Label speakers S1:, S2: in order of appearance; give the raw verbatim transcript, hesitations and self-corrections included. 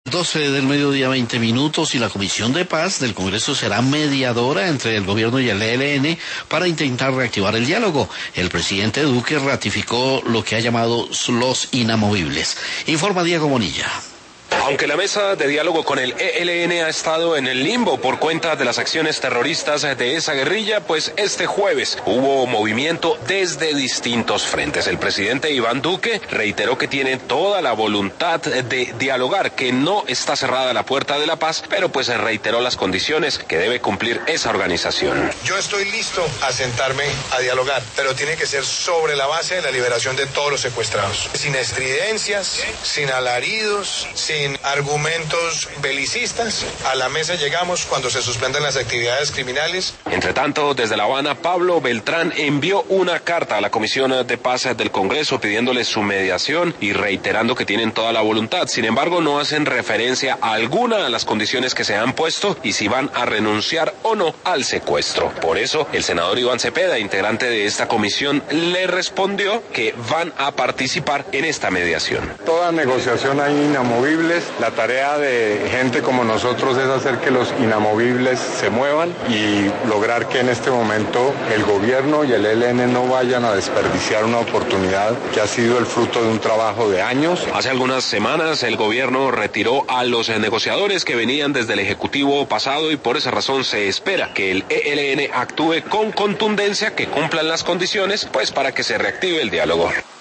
S1: doce del mediodía, veinte minutos, y la Comisión de Paz del Congreso será mediadora entre el gobierno y el E L N para intentar reactivar el diálogo. El presidente Duque ratificó lo que ha llamado los inamovibles. Informa Diego Bonilla.
S2: Aunque la mesa de diálogo con el E L N ha estado en el limbo por cuenta de las acciones terroristas de esa guerrilla, pues este jueves hubo movimiento desde distintos frentes. El presidente Iván Duque reiteró que tiene toda la voluntad de dialogar, que no está cerrada la puerta de la paz, pero pues reiteró las condiciones que debe cumplir esa organización.
S3: Yo estoy listo a sentarme a dialogar, pero tiene que ser sobre la base de la liberación de todos los secuestrados. Sin estridencias, sin alaridos, sin argumentos belicistas. A la mesa llegamos cuando se suspendan las actividades criminales.
S2: Entre tanto, desde La Habana, Pablo Beltrán envió una carta a la Comisión de Paz del Congreso pidiéndole su mediación y reiterando que tienen toda la voluntad. Sin embargo, no hacen referencia a alguna de las condiciones que se han puesto y si van a renunciar o no al secuestro. Por eso, el senador Iván Cepeda, integrante de esta comisión, le respondió que van a participar en esta mediación.
S4: Toda negociación hay inamovibles. La tarea de gente como nosotros es hacer que los inamovibles se muevan y lograr que en este momento el gobierno y el E L N no vayan a desperdiciar una oportunidad que ha sido el fruto de un trabajo de años.
S2: Hace algunas semanas el gobierno retiró a los negociadores que venían desde el Ejecutivo pasado y por esa razón se espera que el E L N actúe con contundencia, que cumplan las condiciones, pues para que se reactive el diálogo.